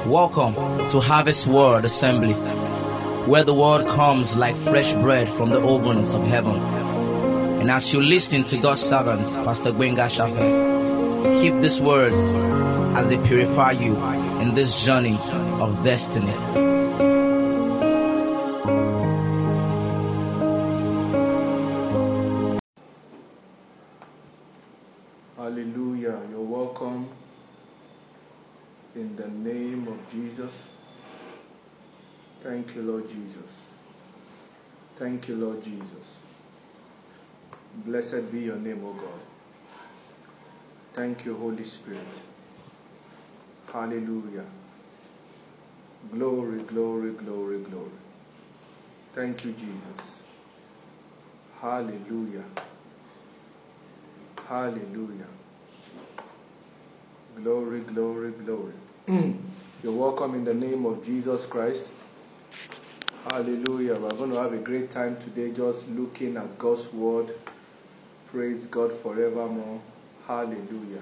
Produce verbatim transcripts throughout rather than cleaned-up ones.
Welcome to Harvest Word Assembly, where the word comes like fresh bread from the ovens of heaven. And as you listen to God's servant, Pastor Gbenga Shafe, keep these words as they purify you in this journey of destiny. Hallelujah. You're welcome in the name of Jesus. Thank you, Lord Jesus. Thank you, Lord Jesus. Blessed be your name, O God. Thank you, Holy Spirit. Hallelujah. Glory, glory, glory, glory. Thank you, Jesus. Hallelujah. Hallelujah. Glory, glory, glory. You're welcome in the name of Jesus Christ. Hallelujah. We're going to have a great time today just looking at God's word. Praise God forevermore. Hallelujah.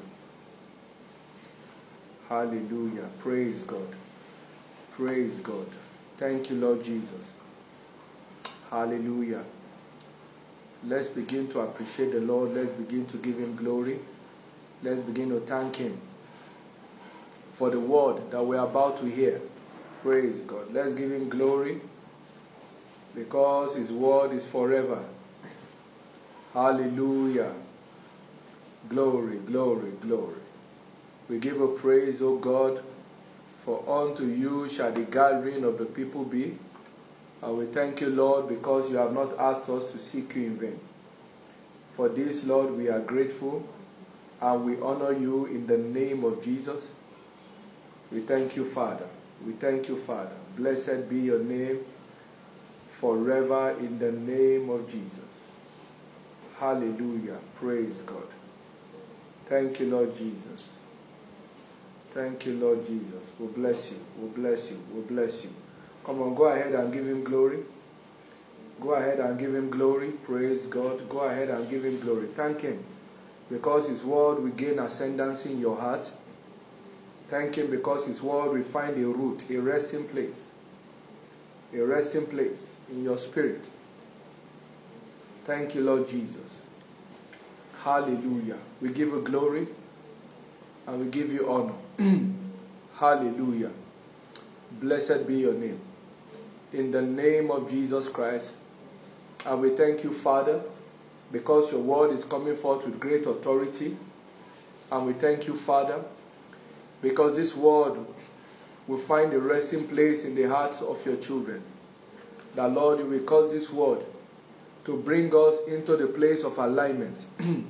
Hallelujah. Praise God. Praise God. Thank you, Lord Jesus. Hallelujah. Let's begin to appreciate the Lord. Let's begin to give him glory. Let's begin to thank him for the word that we're about to hear. Praise God. Let's give him glory because his word is forever. Hallelujah. Glory, glory, glory. We give a praise, O God, for unto you shall the gathering of the people be. And we thank you, Lord, because you have not asked us to seek you in vain. For this, Lord, we are grateful and we honor you in the name of Jesus. We thank you, Father. We thank you, Father. Blessed be your name forever in the name of Jesus. Hallelujah. Praise God. Thank you, Lord Jesus. Thank you, Lord Jesus. We'll bless you. We'll bless you. We'll bless you. Come on, go ahead and give him glory. Go ahead and give him glory. Praise God. Go ahead and give him glory. Thank him because his word will gain ascendancy in your heart. Thank him because his word will find a root, a resting place. A resting place in your spirit. Thank you, Lord Jesus. Hallelujah. We give you glory and we give you honor. Hallelujah. Blessed be your name. In the name of Jesus Christ. And we thank you, Father, because your word is coming forth with great authority. And we thank you, Father, because this word will find a resting place in the hearts of your children. That, Lord, you will cause this word to bring us into the place of alignment.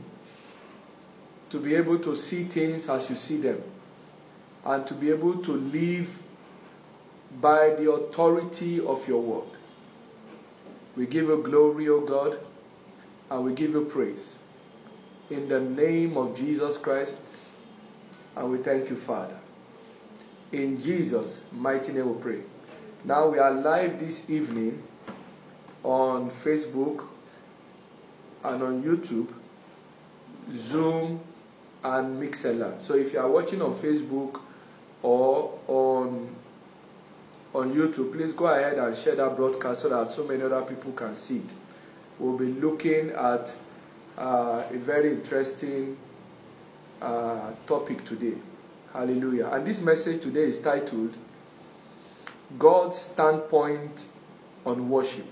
To be able to see things as you see them. And to be able to live by the authority of your word. We give you glory, O God, and we give you praise. In the name of Jesus Christ, and we thank you, Father. In Jesus' mighty name we pray. Now we are live this evening on Facebook and on YouTube, Zoom, and Mixlr. So if you are watching on Facebook or on on YouTube, please go ahead and share that broadcast so that so many other people can see it. We'll be looking at uh, a very interesting uh, topic today. Hallelujah. And this message today is titled, God's Standpoint on Worship.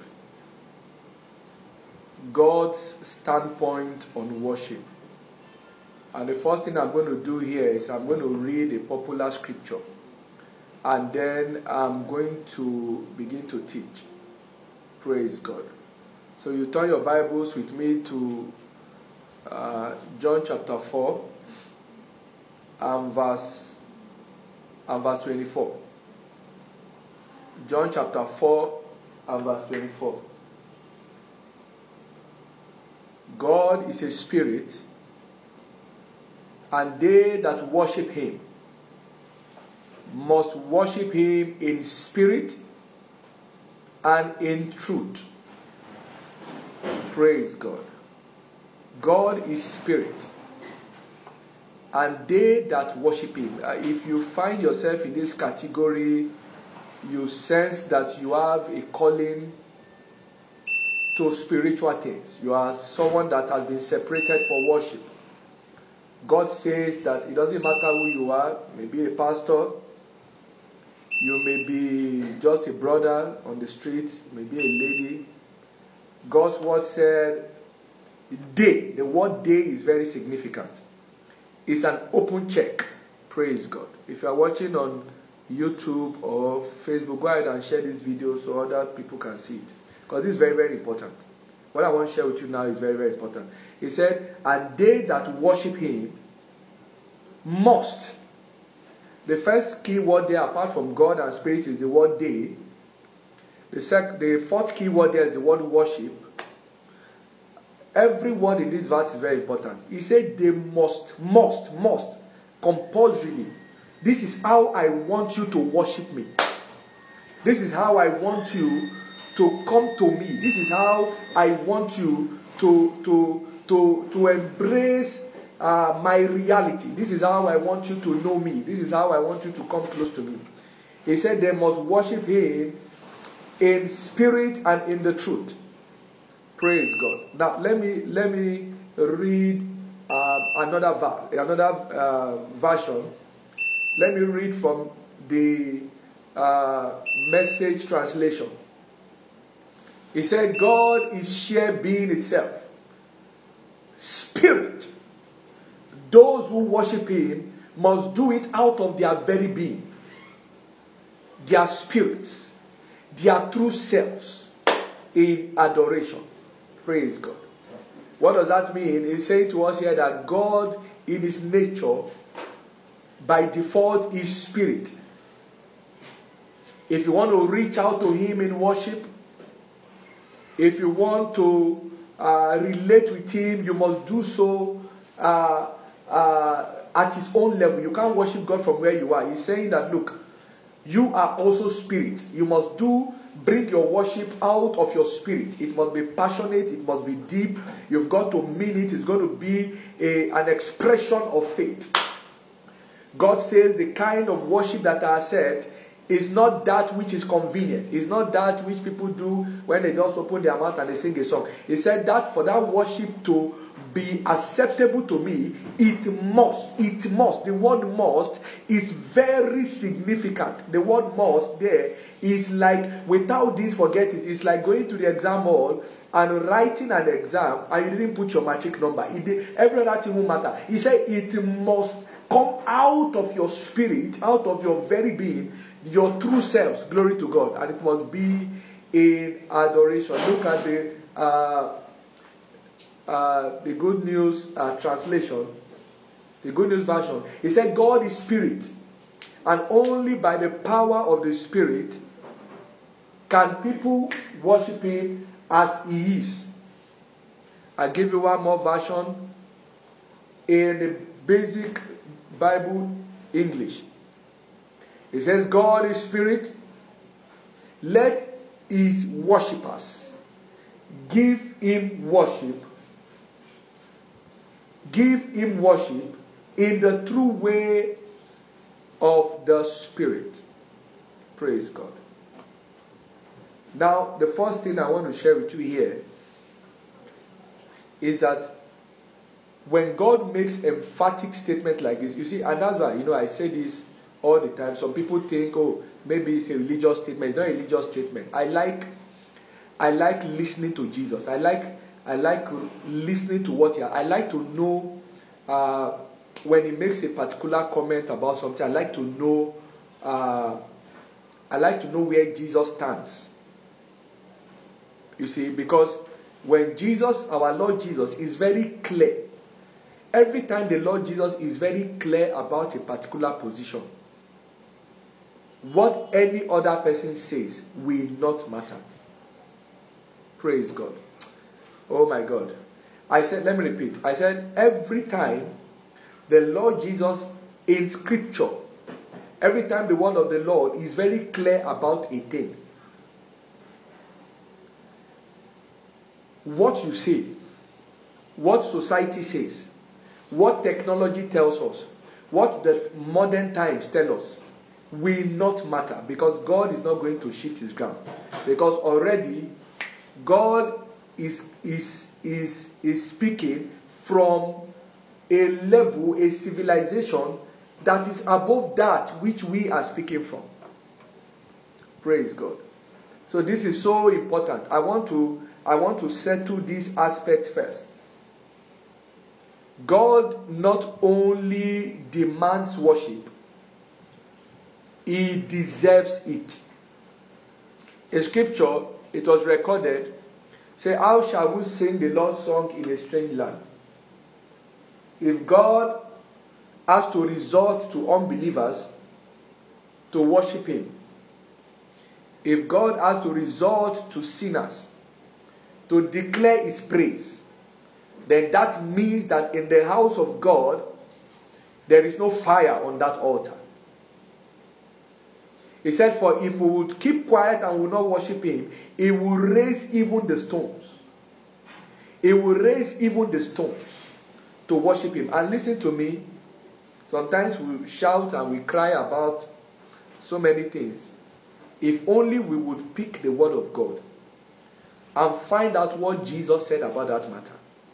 God's Standpoint on Worship. And the first thing I'm going to do here is I'm going to read a popular scripture. And then I'm going to begin to teach. Praise God. So you turn your Bibles with me to uh, John chapter four and verse, and verse twenty-four. John chapter four and verse twenty-four. God is a spirit, and they that worship him must worship him in spirit and in truth. Praise God. God is spirit. and they that worship him. Uh, if you find yourself in this category, you sense that you have a calling to spiritual things. You are someone that has been separated for worship. God says that it doesn't matter who you are, maybe a pastor, you may be just a brother on the streets, maybe a lady. God's word said, day, the word day is very significant. It's an open check. Praise God. If you are watching on YouTube or Facebook, go ahead and share this video so other people can see it. Because this is very, very important. What I want to share with you now is very, very important. He said, and they that worship him must. The first key word there, apart from God and spirit, is the word they. The, sec- the fourth key word there is the word worship. Every word in this verse is very important. He said they must, must, must, compulsorily. This is how I want you to worship me. This is how I want you to come to me. This is how I want you to, to, to, to embrace uh, my reality. This is how I want you to know me. This is how I want you to come close to me. He said they must worship him in spirit and in the truth. Praise God. Now let me let me read uh, another ver- another uh, version. Let me read from the uh, Message translation. He said, God is sheer being itself. Spirit. Those who worship him must do it out of their very being. Their spirits. Their true selves in adoration. Praise God. What does that mean? He's saying to us here that God in his nature, by default, is spirit. If you want to reach out to him in worship, if you want to uh, relate with him, you must do so uh, uh, at his own level. You can't worship God from where you are. He's saying that, look, you are also spirit. You must do Bring your worship out of your spirit. It must be passionate. It must be deep. You've got to mean it. It's going to be a, an expression of faith. God says the kind of worship that I accept is not that which is convenient. It's not that which people do when they just open their mouth and they sing a song. He said that for that worship to be acceptable to me, it must, it must. The word must is very significant. The word must there is like, without this, forget it. It's like going to the exam hall and writing an exam and you didn't put your matric number. It did, every other thing won't matter. He said it must come out of your spirit, out of your very being, your true selves. Glory to God. And it must be in adoration. Look at the uh, uh, the Good News uh, translation, the Good News version. He said God is spirit, and only by the power of the spirit can people worship him as he is. I give you one more version in the basic Bible English. It says God is spirit. Let his worshippers give him worship. Give him worship in the true way of the spirit. Praise God. Now, the first thing I want to share with you here is that when God makes emphatic statement like this, you see, and that's why, you know, I say this all the time. Some people think, oh, maybe it's a religious statement. It's not a religious statement. I like, I like listening to Jesus. I like, I like listening to what he. I like to know uh, when he makes a particular comment about something. I like to know. Uh, I like to know where Jesus stands. You see, because when Jesus, our Lord Jesus, is very clear. Every time the Lord Jesus is very clear about a particular position, what any other person says will not matter. Praise God. Oh my God. I said, let me repeat. I said, every time the Lord Jesus in scripture, every time the word of the Lord is very clear about a thing, what you say, what society says, what technology tells us, what the modern times tell us, will not matter, because God is not going to shift his ground. Because already God is is is is speaking from a level, a civilization that is above that which we are speaking from. Praise God. So this is so important. I want to I want to settle this aspect first. God not only demands worship, he deserves it. In scripture, it was recorded, say, how shall we sing the Lord's song in a strange land? If God has to resort to unbelievers to worship him, if God has to resort to sinners to declare his praise, then that means that in the house of God, there is no fire on that altar. He said, for if we would keep quiet and will not worship him, he will raise even the stones. He will raise even the stones to worship him. And listen to me, sometimes we shout and we cry about so many things. If only we would pick the word of God and find out what Jesus said about that matter,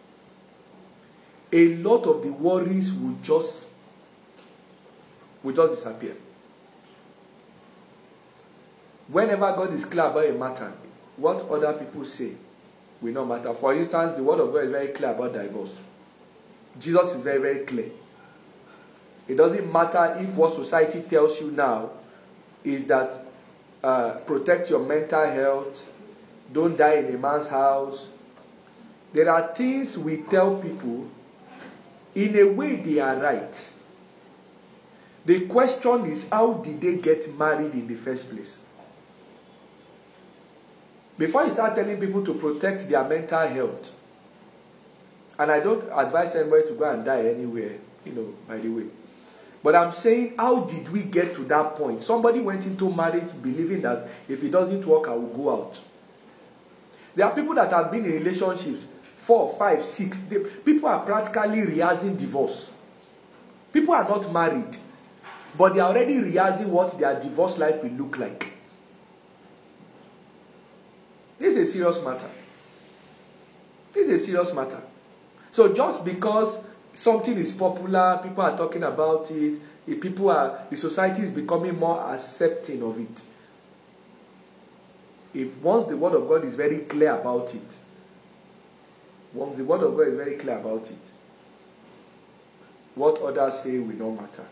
a lot of the worries will just, will just disappear. Whenever God is clear about a matter, what other people say will not matter. For instance, the word of God is very clear about divorce. Jesus is very, very clear. It doesn't matter if what society tells you now is that uh, protect your mental health, don't die in a man's house. There are things we tell people, in a way they are right. The question is, how did they get married in the first place? Before you start telling people to protect their mental health, and I don't advise anybody to go and die anywhere, you know, by the way. But I'm saying, how did we get to that point? Somebody went into marriage believing that if it doesn't work, I will go out. There are people that have been in relationships, four, five, six. They, people are practically rehearsing divorce. People are not married, but they are already rehearsing what their divorce life will look like. This is a serious matter. This is a serious matter. So just because something is popular, people are talking about it, if people are, the society is becoming more accepting of it. If once the word of God is very clear about it, once the word of God is very clear about it, what others say will not matter.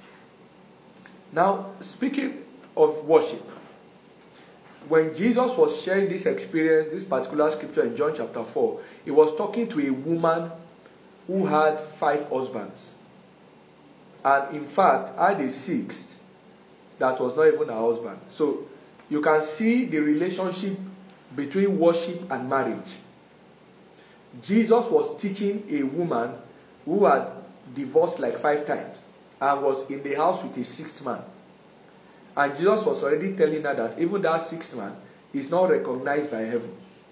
Now, speaking of worship, when Jesus was sharing this experience, this particular scripture in John chapter four, he was talking to a woman who had five husbands. And in fact, had a sixth that was not even her husband. So, you can see the relationship between worship and marriage. Jesus was teaching a woman who had divorced like five times and was in the house with a sixth man. And Jesus was already telling her that even that sixth man is not recognized by heaven.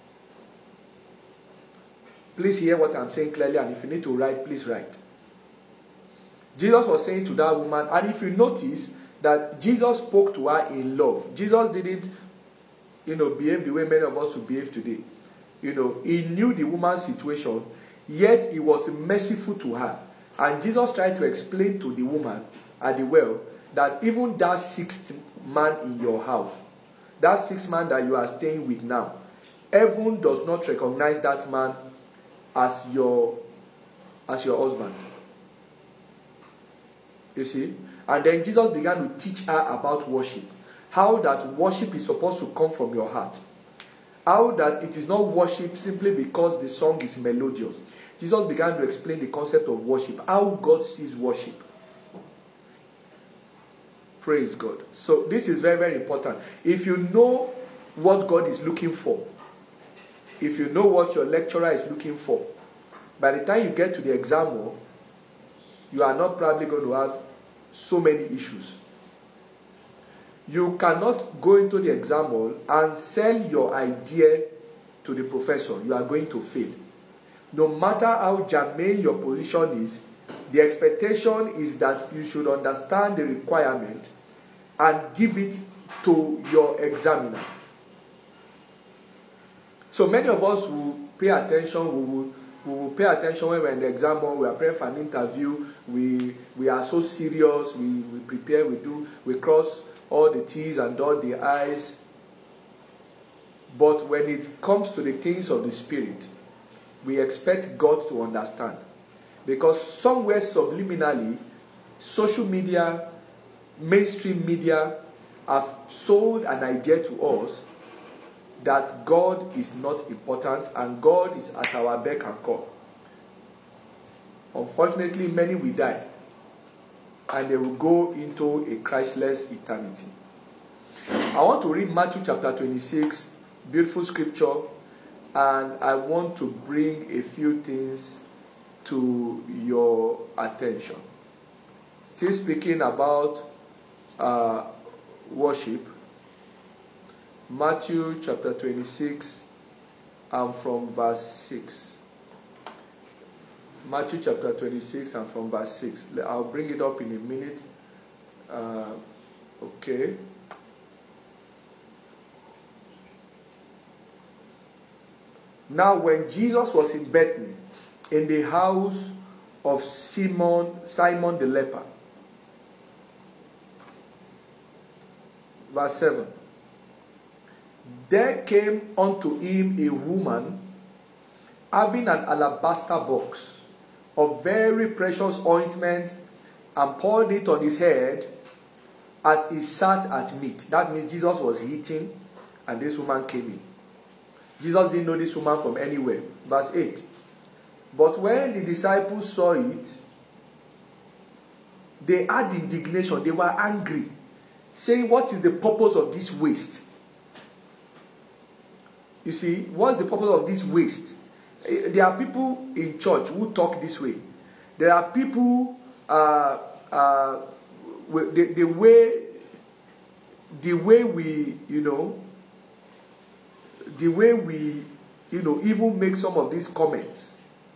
Please hear what I'm saying clearly, and if you need to write, please write. Jesus was saying to that woman, and if you notice that Jesus spoke to her in love. Jesus didn't, you know, behave the way many of us would behave today. You know, he knew the woman's situation, yet he was merciful to her. And Jesus tried to explain to the woman at the well that even that sixth man in your house, that sixth man that you are staying with now, heaven does not recognize that man as your as your husband. You see? And then Jesus began to teach her about worship. How that worship is supposed to come from your heart. How that it is not worship simply because the song is melodious. Jesus began to explain the concept of worship. How God sees worship. Praise God. So this is very, very important. If you know what God is looking for, if you know what your lecturer is looking for, by the time you get to the exam hall, you are not probably going to have so many issues. You cannot go into the exam hall and sell your idea to the professor. You are going to fail. No matter how germane your position is, The expectation is that you should understand the requirement and give it to your examiner. So many of us will pay attention, we will, we will pay attention when we're in the exam hall, we are preparing for an interview, we, we are so serious, we, we prepare, we do, we cross all the T's and dot the I's. But when it comes to the things of the Spirit, we expect God to understand. Because somewhere subliminally, social media, mainstream media have sold an idea to us that God is not important and God is at our beck and call. Unfortunately, many will die and they will go into a Christless eternity. I want to read Matthew chapter twenty-six, beautiful scripture, and I want to bring a few things to your attention. Still speaking about uh, worship. Matthew chapter twenty-six and from verse six. Matthew chapter twenty-six and from verse six. I'll bring it up in a minute. Uh, okay. Now when Jesus was in Bethany, in the house of Simon, Simon the leper. Verse seven. There came unto him a woman having an alabaster box of very precious ointment, and poured it on his head as he sat at meat. That means Jesus was eating and this woman came in. Jesus didn't know this woman from anywhere. Verse eight. But when the disciples saw it, they had indignation. They were angry, saying, what is the purpose of this waste? You see, what's the purpose of this waste? There are people in church who talk this way. There are people, uh, uh, the, the way, the way we, you know, the way we, you know, even make some of these comments.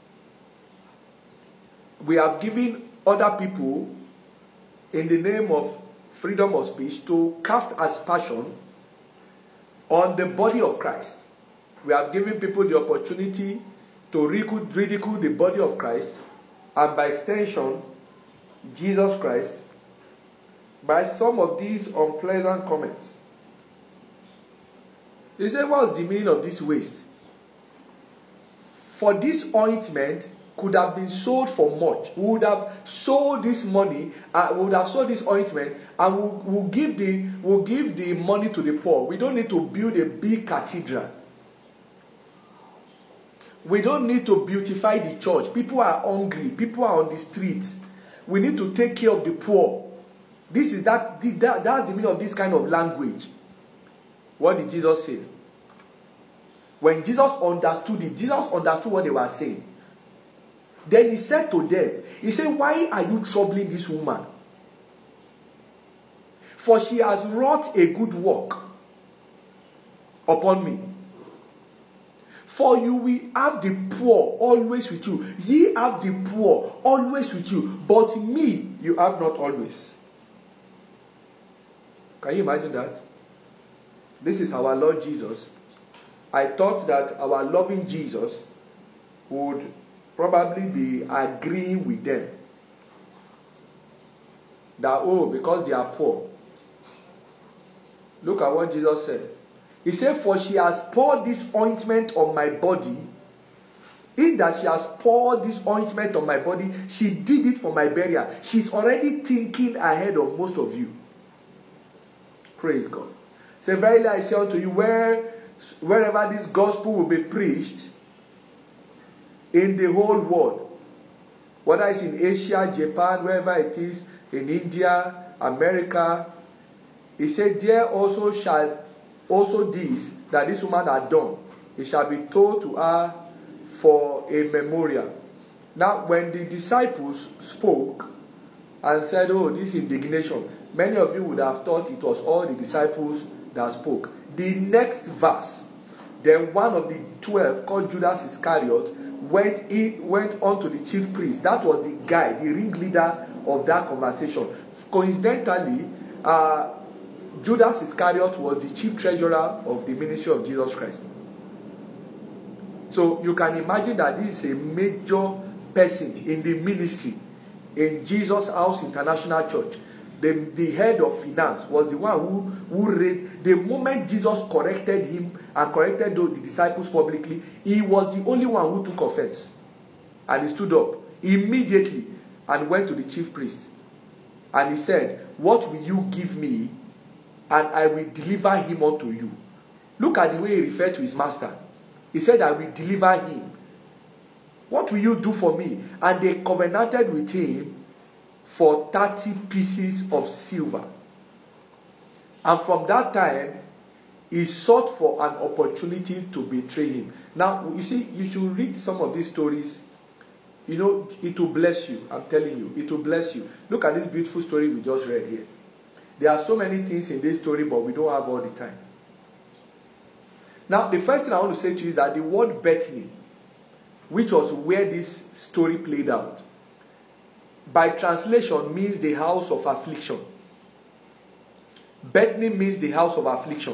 We have given other people, in the name of freedom of speech, to cast aspersion on the body of Christ. We have given people the opportunity to ridicule the body of Christ, and by extension, Jesus Christ, by some of these unpleasant comments. They say, what's the meaning of this waste? For this ointment could have been sold for much. We would have sold this money, uh, we would have sold this ointment, and we'll, we'll, give the, we'll give the money to the poor. We don't need to build a big cathedral. We don't need to beautify the church. People are hungry. People are on the streets. We need to take care of the poor. This is that, that that's the meaning of this kind of language. What did Jesus say? When Jesus understood it, Jesus understood what they were saying. Then he said to them, he said, why are you troubling this woman? For she has wrought a good work upon me. For you will have the poor always with you. Ye have the poor always with you. But me you have not always. Can you imagine that? This is our Lord Jesus. I thought that our loving Jesus would probably be agreeing with them. That, oh, because they are poor. Look at what Jesus said. He said, for she has poured this ointment on my body. In that she has poured this ointment on my body, she did it for my burial. She's already thinking ahead of most of you. Praise God. Say, verily I say unto you, where, wherever this gospel will be preached in the whole world, whether it's in Asia, Japan, wherever it is, in India, America, he said, there also shall also this, that this woman had done, it shall be told to her for a memorial. Now, when the disciples spoke and said, oh, this indignation, many of you would have thought it was all the disciples that spoke. The next verse, then one of the twelve, called Judas Iscariot, went in, went on to the chief priest. That was the guy, the ringleader of that conversation. Coincidentally, uh, Judas Iscariot was the chief treasurer of the ministry of Jesus Christ. So you can imagine that this is a major person in the ministry in Jesus House International Church. The, the head of finance was the one who, who raised, the moment Jesus corrected him and corrected the disciples publicly, he was the only one who took offense. And he stood up immediately and went to the chief priest. And he said, "What will you give me, and I will deliver him unto you?" Look at the way he referred to his master. He said, "I will deliver him. What will you do for me?" And they covenanted with him for thirty pieces of silver. And from that time, he sought for an opportunity to betray him. Now, you see, you should read some of these stories. You know, it will bless you. I'm telling you, it will bless you. Look at this beautiful story we just read here. There are so many things in this story, but we don't have all the time. Now, the first thing I want to say to you is that the word Bethany, which was where this story played out, by translation means the house of affliction. Bethany means the house of affliction.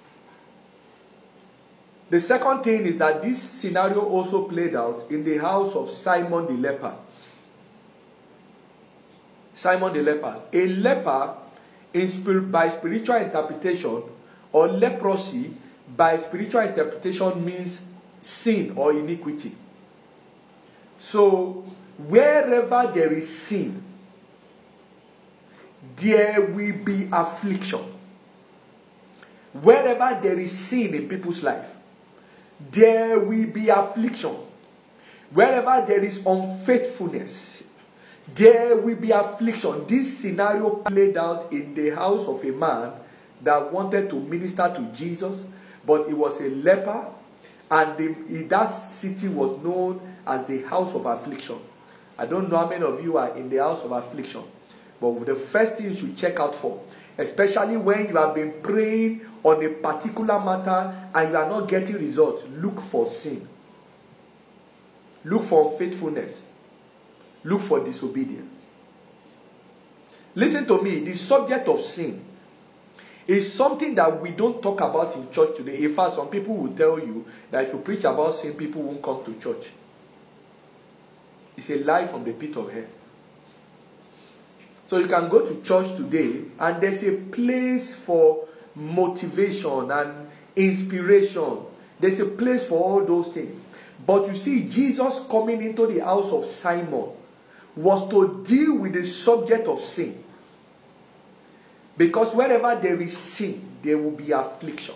The second thing is that this scenario also played out in the house of Simon the leper. Simon the leper. A leper, in spirit, by spiritual interpretation, or leprosy, by spiritual interpretation, means sin or iniquity. So, wherever there is sin, there will be affliction. Wherever there is sin in people's life, there will be affliction. Wherever there is unfaithfulness, there will be affliction. This scenario played out in the house of a man that wanted to minister to Jesus, but he was a leper, and the, that city was known as the house of affliction. I don't know how many of you are in the house of affliction, but the first thing you should check out for, especially when you have been praying on a particular matter and you are not getting results, look for sin. Look for unfaithfulness. Look for disobedience. Listen to me, the subject of sin is something that we don't talk about in church today. In fact, some people will tell you that if you preach about sin, people won't come to church. It's a lie from the pit of hell. So you can go to church today and there's a place for motivation and inspiration. There's a place for all those things. But you see, Jesus coming into the house of Simon was to deal with the subject of sin. Because wherever there is sin, there will be affliction.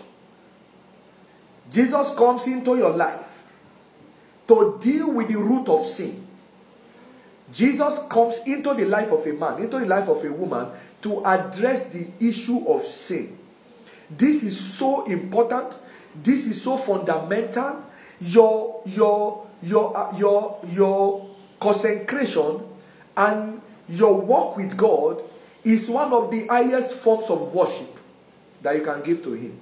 Jesus comes into your life to deal with the root of sin. Jesus comes into the life of a man, into the life of a woman, to address the issue of sin. This is so important. This is so fundamental. Your, your, your, uh, your, your consecration and your walk with God is one of the highest forms of worship that you can give to Him.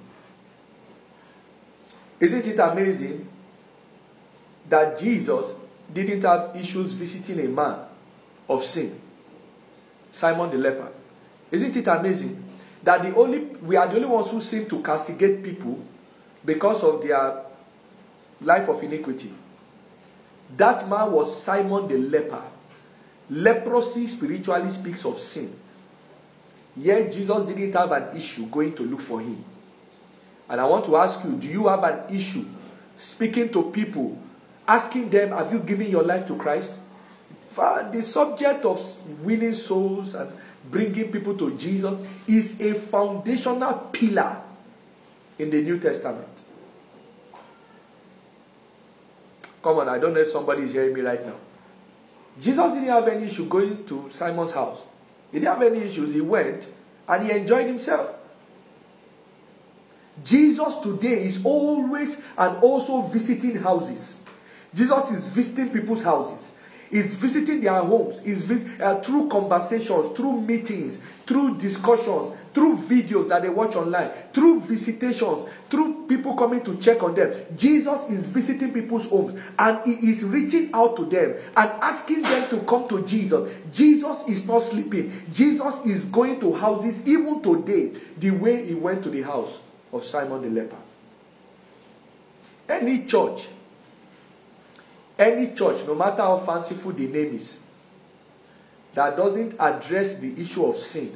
Isn't it amazing that Jesus didn't have issues visiting a man of sin, Simon the leper? Isn't it amazing that the only we are the only ones who seem to castigate people because of their life of iniquity? That man was Simon the leper. Leprosy spiritually speaks of sin. Yet Jesus didn't have an issue going to look for him. And I want to ask you, do you have an issue speaking to people, asking them, have you given your life to Christ? The subject of winning souls and bringing people to Jesus is a foundational pillar in the New Testament. Come on, I don't know if somebody is hearing me right now. Jesus didn't have any issue going to Simon's house. He didn't have any issues. He went and he enjoyed himself. Jesus today is always and also visiting houses. Jesus is visiting people's houses. Is visiting their homes, is vis- uh, through conversations, through meetings, through discussions, through videos that they watch online, through visitations, through people coming to check on them. Jesus is visiting people's homes and he is reaching out to them and asking them to come to Jesus. Jesus is not sleeping. Jesus is going to houses even today, the way he went to the house of Simon the leper. Any church Any church, no matter how fanciful the name is, that doesn't address the issue of sin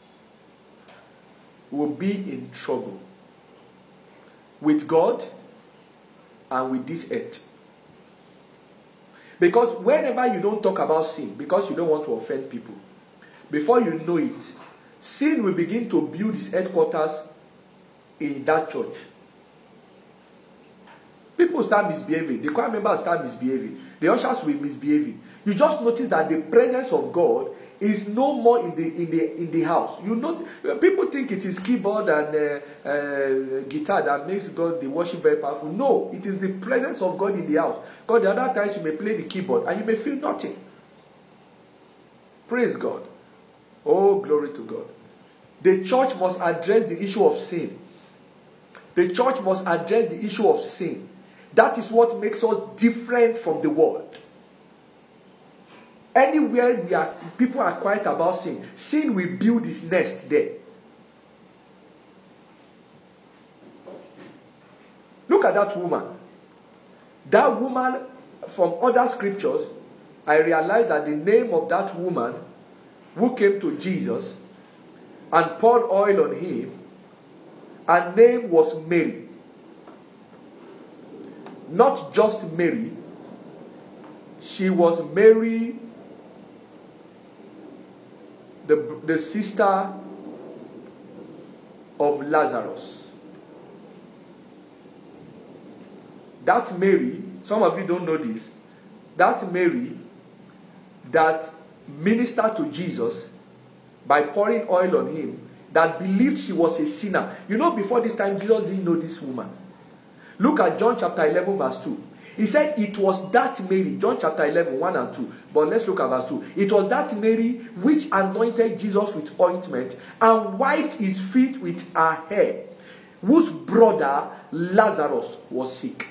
will be in trouble with God and with this earth. Because whenever you don't talk about sin, because you don't want to offend people, before you know it, sin will begin to build its headquarters in that church. People start misbehaving. The choir members start misbehaving. The ushers will misbehave. You just notice that the presence of God is no more in the in the in the house. You know, people think it is keyboard and uh, uh, guitar that makes God the worship very powerful. No, it is the presence of God in the house. God, the other times you may play the keyboard and you may feel nothing. Praise God. Oh, glory to God. The church must address the issue of sin. The church must address the issue of sin. That is what makes us different from the world. Anywhere we are, people are quiet about sin, sin will build its nest there. Look at that woman. That woman, from other scriptures, I realized that the name of that woman who came to Jesus and poured oil on him, her name was Mary. Not just Mary, she was Mary, the, the sister of Lazarus. That Mary, some of you don't know this, that Mary that ministered to Jesus by pouring oil on him, that believed she was a sinner. You know, before this time, Jesus didn't know this woman. Look at John chapter eleven verse two. He said it was that Mary, John chapter eleven, one and two. But let's look at verse two. It was that Mary which anointed Jesus with ointment and wiped his feet with her hair, whose brother Lazarus was sick.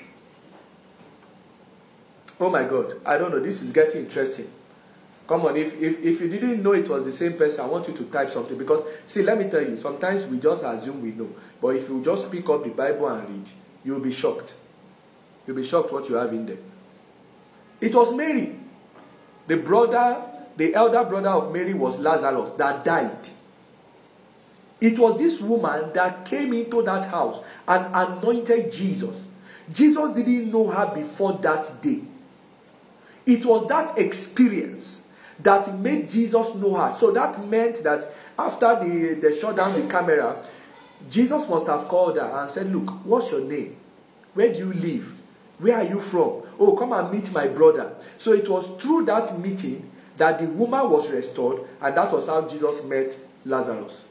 Oh my God, I don't know, this is getting interesting. Come on, if, if, if you didn't know it was the same person, I want you to type something. Because, see, let me tell you, sometimes we just assume we know. But if you just pick up the Bible and read, you'll be shocked. You'll be shocked what you have in there. It was Mary. The brother, the elder brother of Mary was Lazarus that died. It was this woman that came into that house and anointed Jesus. Jesus didn't know her before that day. It was that experience that made Jesus know her. So that meant that after they, they shut down the camera, Jesus must have called her and said, look, what's your name? Where do you live? Where are you from? Oh, come and meet my brother. So it was through that meeting that the woman was restored, and that was how Jesus met Lazarus.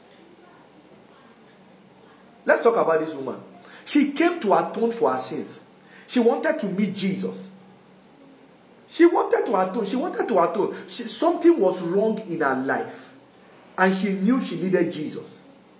Let's talk about this woman. She came to atone for her sins. She wanted to meet Jesus. She wanted to atone. She wanted to atone. She, something was wrong in her life, and she knew she needed Jesus.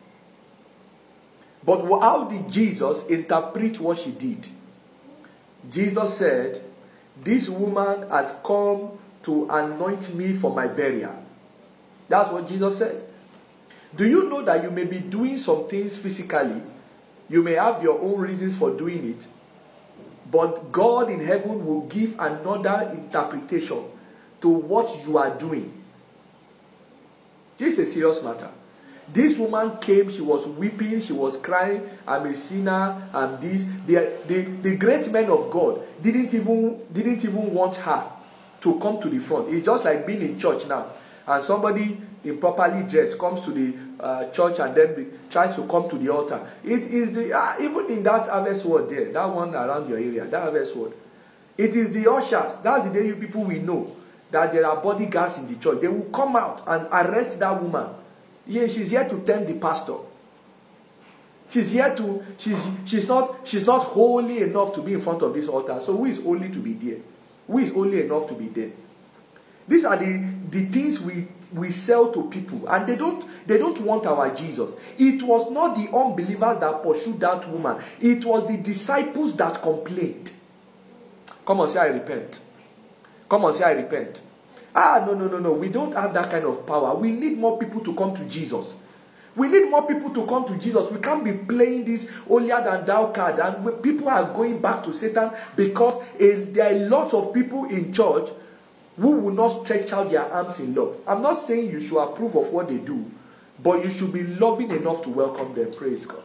But how did Jesus interpret what she did? Jesus said, this woman had come to anoint me for my burial. That's what Jesus said. Do you know that you may be doing some things physically? You may have your own reasons for doing it. But God in heaven will give another interpretation to what you are doing. This is a serious matter. This woman came, she was weeping, she was crying, I'm a sinner, I'm this. The, the, the great men of God didn't even, didn't even want her to come to the front. It's just like being in church now. And somebody improperly dressed comes to the uh, church and then be, tries to come to the altar. It is the, uh, even in that harvest ward there, that one around your area, that harvest ward. It is the ushers, that's the day you people will know that there are bodyguards in the church. They will come out and arrest that woman. Yeah, she's here to tempt the pastor. She's here to, she's she's not she's not holy enough to be in front of this altar. So who is holy to be there? Who is holy enough to be there? These are the, the things we, we sell to people. And they don't, they don't want our Jesus. It was not the unbelievers that pursued that woman. It was the disciples that complained. Come on, say I repent. Come on, say I repent. Ah, no, no, no, no. We don't have that kind of power. We need more people to come to Jesus. We need more people to come to Jesus. We can't be playing this holier than thou card. And people are going back to Satan because a, there are lots of people in church who will not stretch out their arms in love. I'm not saying you should approve of what they do, but you should be loving enough to welcome them. Praise God.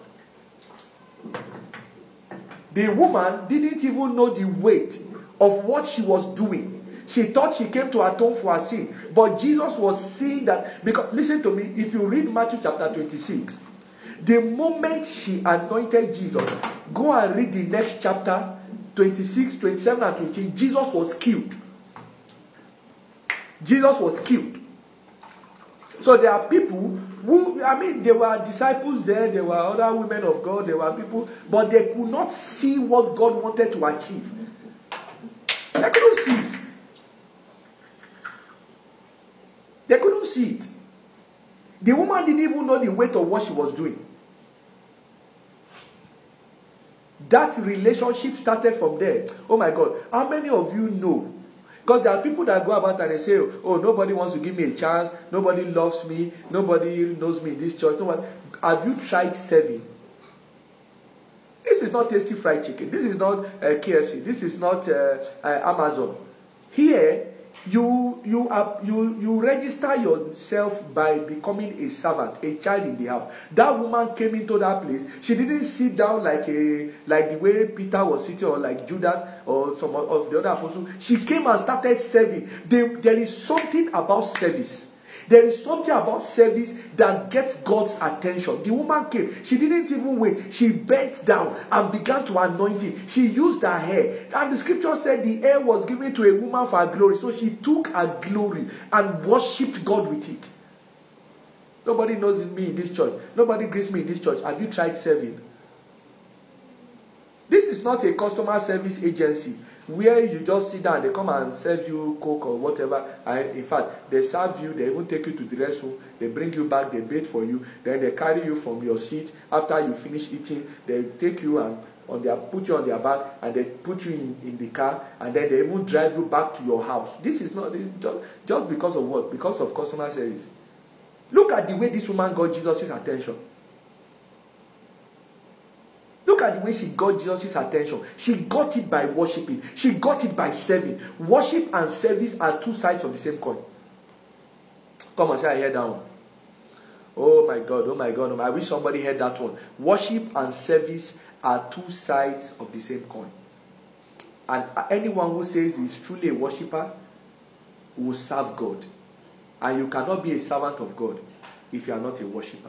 The woman didn't even know the weight of what she was doing. She thought she came to atone for her sin. But Jesus was seeing that, because listen to me, if you read Matthew chapter twenty-six, the moment she anointed Jesus, go and read the next chapter, twenty-six, twenty-seven and twenty, Jesus was killed. Jesus was killed. So there are people who, I mean, there were disciples there, there were other women of God, there were people, but they could not see what God wanted to achieve. They couldn't see it. They couldn't see it. The woman didn't even know the weight of what she was doing. That relationship started from there. Oh my God. How many of you know? Because there are people that go about and they say, oh, nobody wants to give me a chance. Nobody loves me. Nobody knows me in this church. Nobody. Have you tried serving? This is not Tasty Fried Chicken. This is not uh, K F C. This is not uh, uh, Amazon. Here, You you are you you register yourself by becoming a servant, a child in the house. That woman came into that place. She didn't sit down like a like the way Peter was sitting, or like Judas or some of the other apostles. She came and started serving. There, there is something about service. There is something about service that gets God's attention. The woman came. She didn't even wait. She bent down and began to anoint him. She used her hair. And the scripture said the hair was given to a woman for her glory. So she took her glory and worshipped God with it. Nobody knows me in this church. Nobody greets me in this church. Have you tried serving? This is not a customer service agency where you just sit down, they come and serve you Coke or whatever. And in fact, they serve you, they even take you to the restroom, they bring you back, they bathe for you, then they carry you from your seat. After you finish eating, they take you and on their put you on their back, and they put you in, in the car, and then they even drive you back to your house. This is not this is just, just because of what? Because of customer service. Look at the way this woman got Jesus' attention. Look at the way she got Jesus' attention. She got it by worshiping. She got it by serving. Worship and service are two sides of the same coin. Come on, say I heard that one. Oh my God, oh my God. Oh my, I wish somebody heard that one. Worship and service are two sides of the same coin. And anyone who says he's truly a worshiper will serve God. And you cannot be a servant of God if you are not a worshiper.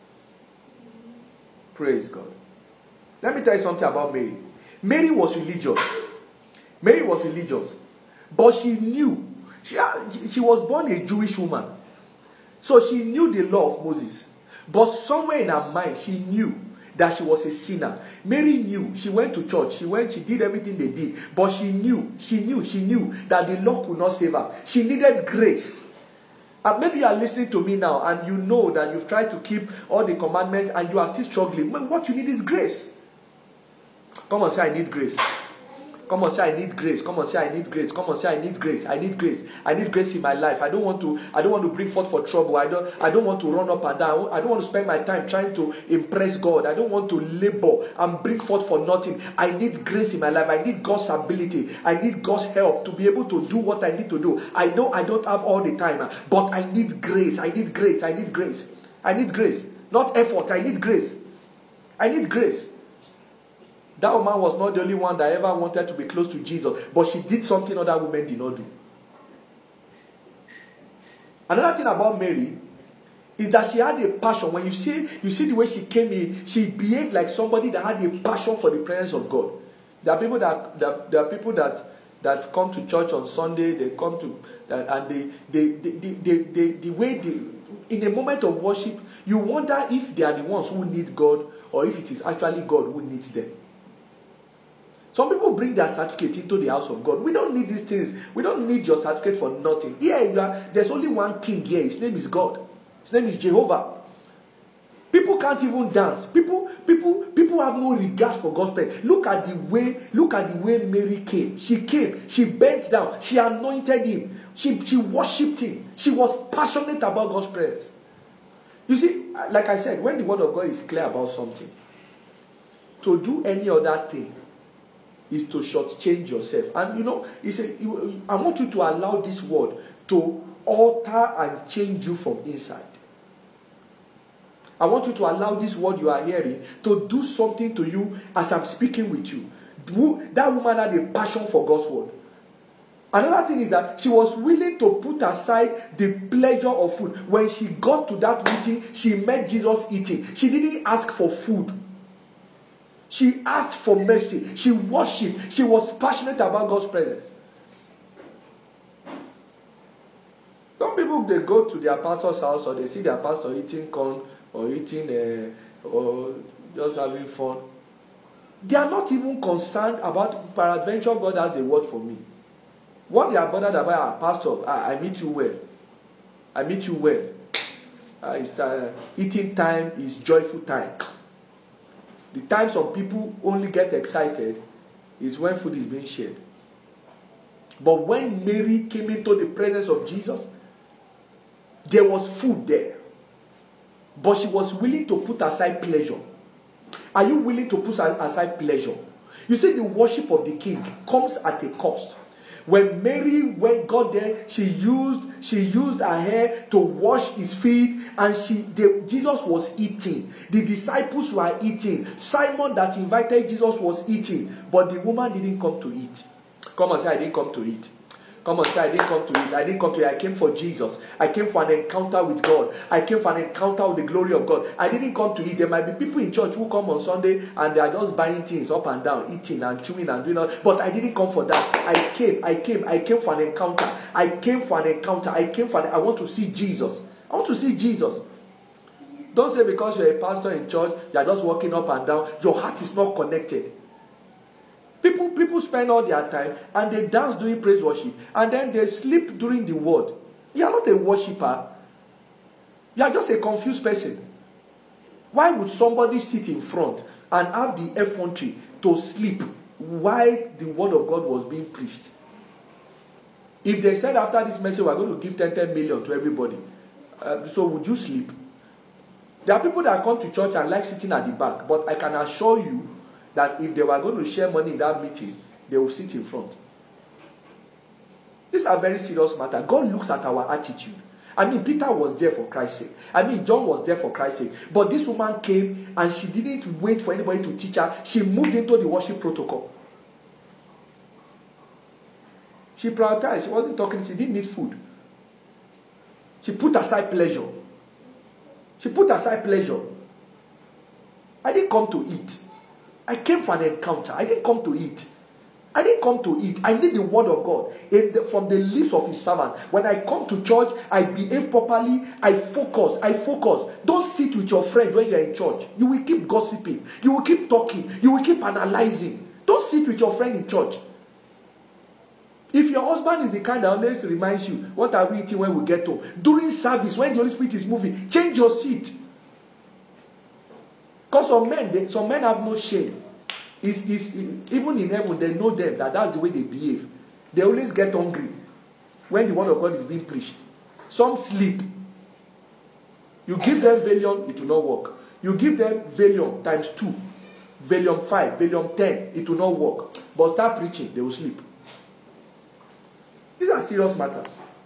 Praise God. Let me tell you something about Mary. Mary was religious. Mary was religious. But she knew. She, she was born a Jewish woman. So she knew the law of Moses. But somewhere in her mind, she knew that she was a sinner. Mary knew. She went to church. She went, she did everything they did. But she knew, she knew, she knew that the law could not save her. She needed grace. And maybe you are listening to me now and you know that you've tried to keep all the commandments and you are still struggling. What you need is grace. Come on, say I need grace. Come on, say I need grace. Come on, say I need grace. Come on, say I need grace. I need grace. I need grace in my life. I don't want to. I don't want to bring forth for trouble. I don't. I don't want to run up and down. I don't want to spend my time trying to impress God. I don't want to labor and bring forth for nothing. I need grace in my life. I need God's ability. I need God's help to be able to do what I need to do. I know I don't have all the time, but I need grace. I need grace. I need grace. I need grace. Not effort. I need grace. I need grace. That woman was not the only one that ever wanted to be close to Jesus, but she did something other women did not do. Another thing about Mary is that she had a passion. When you see, you see the way she came in, she behaved like somebody that had a passion for the presence of God. There are people that there, there are people that that come to church on Sunday. They come to and they they they, they, they, they the way they in a moment of worship, you wonder if they are the ones who need God or if it is actually God who needs them. Some people bring their certificate into the house of God. We don't need these things. We don't need your certificate for nothing. Here you are, there's only one king here. His name is God. His name is Jehovah. People can't even dance. People, people, people have no regard for God's presence. Look at the way, look at the way Mary came. She came, she bent down, she anointed him, she, she worshipped him. She was passionate about God's presence. You see, like I said, when the word of God is clear about something, to do any other thing is to shortchange yourself. And you know, he said, I want you to allow this word to alter and change you from inside. I want you to allow this word you are hearing to do something to you as I'm speaking with you. That woman had a passion for God's word. Another thing is that she was willing to put aside the pleasure of food. When she got to that meeting, she met Jesus eating. She didn't ask for food. She asked for mercy. She worshipped. She was passionate about God's presence. Some people, they go to their pastor's house or they see their pastor eating corn or eating uh, or just having fun. They are not even concerned about, peradventure, God has a word for me. What they are bothered about, ah, pastor, ah, I meet you well. I meet you well. Ah, it's, uh, eating time is joyful time. The time some people only get excited is when food is being shared. But when Mary came into the presence of Jesus, there was food there. But she was willing to put aside pleasure. Are you willing to put aside pleasure? You see, the worship of the king comes at a cost. When Mary went, got there, she used she used her hair to wash his feet, and she the, Jesus was eating. The disciples were eating. Simon that invited Jesus was eating, but the woman didn't come to eat. Come and say, I didn't come to eat. Come and say, I didn't come to eat. I didn't come to eat. I came for Jesus. I came for an encounter with God. I came for an encounter with the glory of God. I didn't come to eat. There might be people in church who come on Sunday and they are just buying things up and down, eating and chewing and doing all. But I didn't come for that. I came. I came. I came for an encounter. I came for an encounter. I came for an, I want to see Jesus. I want to see Jesus. Don't say because you're a pastor in church, you're just walking up and down. Your heart is not connected. People, people spend all their time and they dance during praise worship and then they sleep during the word. You are not a worshiper. You are just a confused person. Why would somebody sit in front and have the effrontery to sleep while the word of God was being preached? If they said after this message we're going to give ten, ten million to everybody, uh, so would you sleep? There are people that come to church and like sitting at the back, but I can assure you that if they were going to share money in that meeting, they will sit in front. These are very serious matters. God looks at our attitude. I mean, Peter was there for Christ's sake. I mean, John was there for Christ's sake. But this woman came and she didn't wait for anybody to teach her. She moved into the worship protocol. She prioritized. She wasn't talking. She didn't need food. She put aside pleasure. She put aside pleasure. I didn't come to eat. I came for an encounter. I didn't come to eat. I didn't come to eat. I need the word of God the, from the lips of his servant. When I come to church, I behave properly. I focus. I focus. Don't sit with your friend when you're in church. You will keep gossiping. You will keep talking. You will keep analyzing. Don't sit with your friend in church. If your husband is the kind that always reminds you, what are we eating when we get home? During service, when the Holy Spirit is moving, change your seat. Because some men, they, some men have no shame. It's, it's, even in heaven, they know them, that that's the way they behave. They always get hungry when the word of God is being preached. Some sleep. You give them Valium, it will not work. You give them Valium times two, Valium five, Valium ten, it will not work. But start preaching, they will sleep. These are serious matters.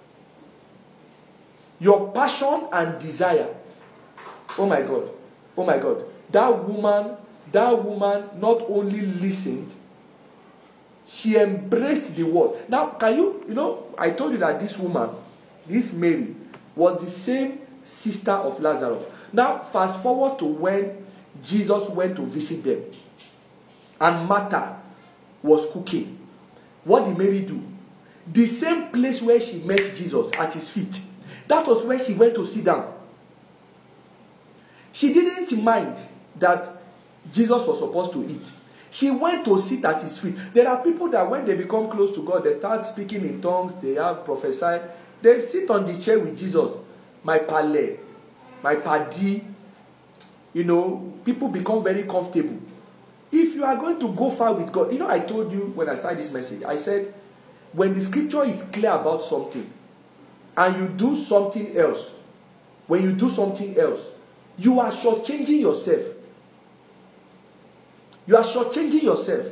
Your passion and desire. Oh my God. Oh my God. That woman, that woman not only listened, she embraced the word. Now, can you, you know, I told you that this woman, this Mary, was the same sister of Lazarus. Now, fast forward to when Jesus went to visit them. And Martha was cooking. What did Mary do? The same place where she met Jesus, at his feet. That was where she went to sit down. She didn't mind that Jesus was supposed to eat. She went to sit at his feet. There are people that when they become close to God, they start speaking in tongues, they have prophesied. They sit on the chair with Jesus. My pale, my paddy. You know, people become very comfortable. If you are going to go far with God, you know, I told you when I started this message, I said, when the scripture is clear about something, and you do something else, when you do something else, you are shortchanging yourself. You are shortchanging yourself.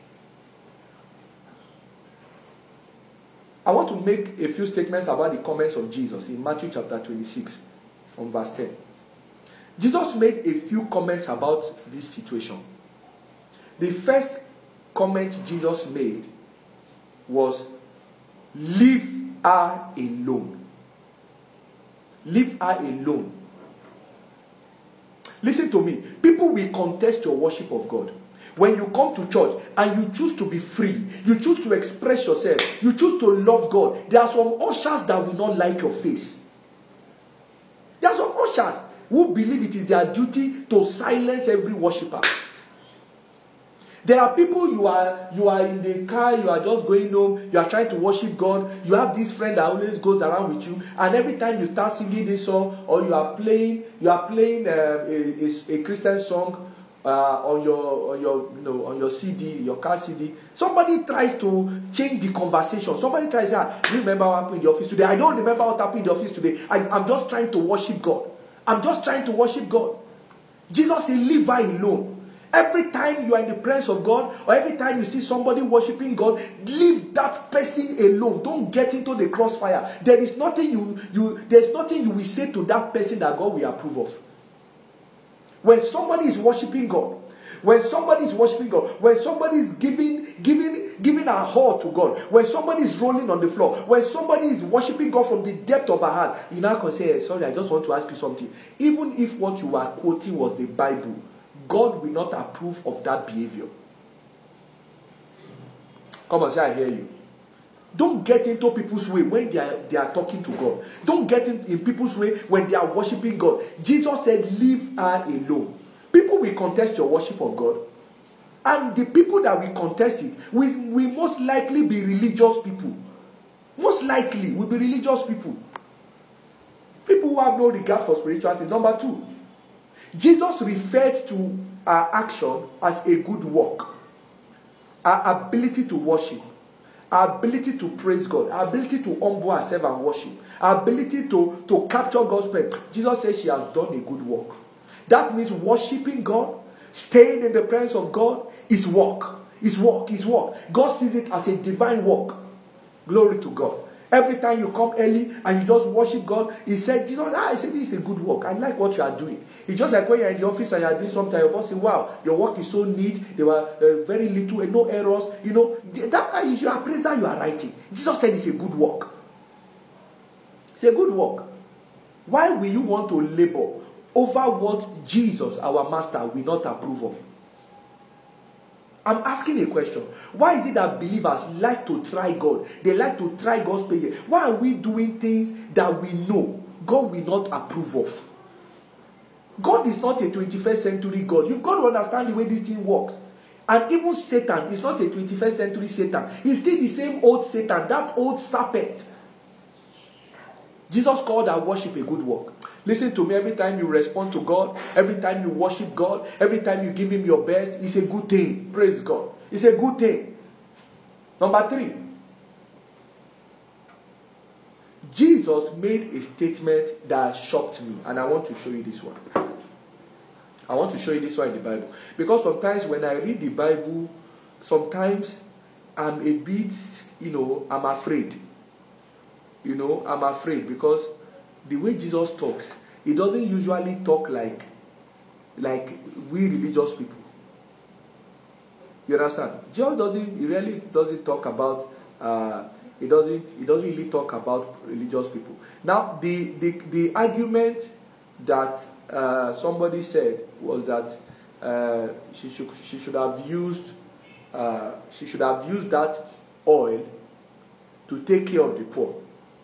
I want to make a few statements about the comments of Jesus in Matthew chapter twenty-six, from verse ten. Jesus made a few comments about this situation. The first comment Jesus made was, leave her alone. Leave her alone. Listen to me. People will contest your worship of God. When you come to church and you choose to be free, you choose to express yourself, you choose to love God, there are some ushers that will not like your face. There are some ushers who believe it is their duty to silence every worshiper. There are people, you are you are in the car, you are just going home, you are trying to worship God. You have this friend that always goes around with you, and every time you start singing this song, or you are playing, you are playing uh, a, a, a Christian song uh, on your on your you know on your C D, your car C D. Somebody tries to change the conversation. Somebody tries to say, ah, do you remember what happened in the office today? I don't remember what happened in the office today. I, I'm just trying to worship God. I'm just trying to worship God. Jesus said, leave her alone. Every time you are in the presence of God, or every time you see somebody worshiping God, leave that person alone. Don't get into the crossfire. There is nothing you you there's nothing you will say to that person that God will approve of. When somebody is worshiping God, when somebody is worshiping God, when somebody is giving giving giving a heart to God, when somebody is rolling on the floor, when somebody is worshiping God from the depth of her heart, you now can say, sorry, I just want to ask you something. Even if what you are quoting was the Bible, God will not approve of that behavior. Come on, say, I hear you. Don't get into people's way when they are, they are talking to God. Don't get in, in people's way when they are worshiping God. Jesus said, leave her alone. People will contest your worship of God. And the people that will contest it will, will most likely be religious people. Most likely will be religious people. People who have no regard for spirituality. Number two, Jesus referred to our action as a good work. Our ability to worship. Our ability to praise God. Our ability to humble ourselves and worship. Our ability to, to capture God's presence. Jesus says she has done a good work. That means worshiping God, staying in the presence of God, is work. Is work, is work. God sees it as a divine work. Glory to God. Every time you come early and you just worship God, he said, Jesus, ah, I said, this is a good work. I like what you are doing. It's just like when you're in the office and you're doing something, your boss says, wow, your work is so neat. There were uh, very little and no errors. You know, that is your appraisal you are writing. Jesus said it's a good work. It's a good work. Why will you want to labor over what Jesus, our master, will not approve of? I'm asking a question. Why is it that believers like to try God? They like to try God's pleasure. Why are we doing things that we know God will not approve of? God is not a twenty-first century God. You've got to understand the way this thing works. And even Satan is not a twenty-first century Satan. He's still the same old Satan, that old serpent. Jesus called our worship a good work. Listen to me, every time you respond to God, every time you worship God, every time you give him your best, it's a good thing. Praise God. It's a good thing. Number three. Jesus made a statement that shocked me, and I want to show you this one. I want to show you this one in the Bible. Because sometimes when I read the Bible, sometimes I'm a bit, you know, I'm afraid. You know, I'm afraid because the way Jesus talks, he doesn't usually talk like, like we religious people. You understand? Jesus doesn't, he really doesn't talk about, uh, he doesn't, he doesn't really talk about religious people. Now, the, the, the argument that uh, somebody said was that uh, she should, she should have used, uh, she should have used that oil to take care of the poor.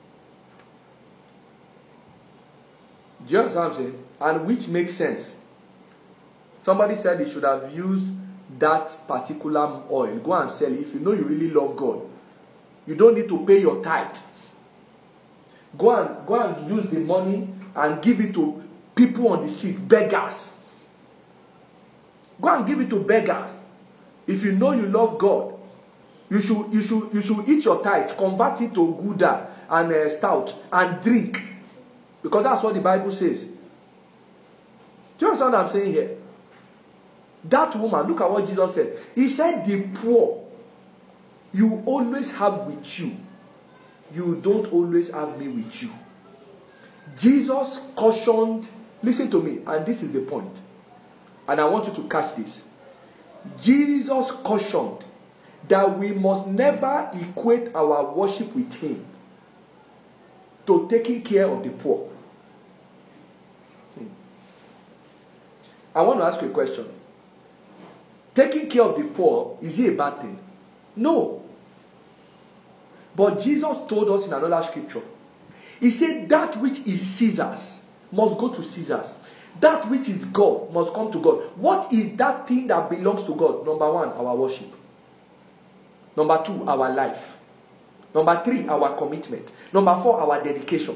Do you understand what I'm saying? And which makes sense. Somebody said he should have used that particular oil. Go and sell it. If you know you really love God, you don't need to pay your tithe. Go and, go and use the money and give it to people on the street, beggars. Go and give it to beggars. If you know you love God, you should, you should, you should eat your tithe, convert it to Gouda and uh, stout, and drink. Because that's what the Bible says. Do you understand what I'm saying here? That woman, look at what Jesus said. He said, the poor you always have with you. You don't always have me with you. Jesus cautioned, listen to me, and this is the point. And I want you to catch this. Jesus cautioned that we must never equate our worship with him to taking care of the poor. Hmm. I want to ask you a question. Taking care of the poor, is it a bad thing? No. But Jesus told us in another scripture. He said that which is Caesar's must go to Caesar's. That which is God must come to God. What is that thing that belongs to God? Number one, our worship. Number two, our life. Number three, our commitment. Number four, our dedication.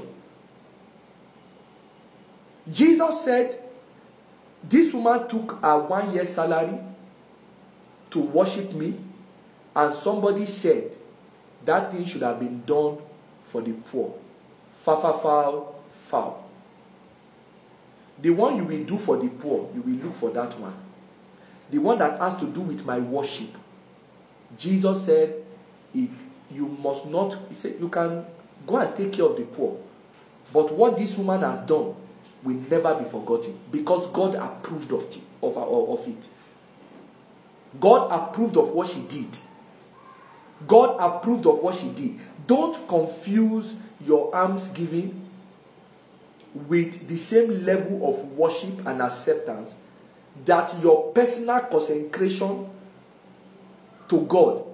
Jesus said, this woman took a one year salary to worship me, and somebody said that thing should have been done for the poor. Foul, foul, foul, foul. The one you will do for the poor, you will look for that one. The one that has to do with my worship. Jesus said, if you must not, he said, you can go and take care of the poor. But what this woman has done will never be forgotten, because God approved of it. Of, of it. God approved of what she did. God approved of what she did. Don't confuse your alms giving with the same level of worship and acceptance that your personal consecration to God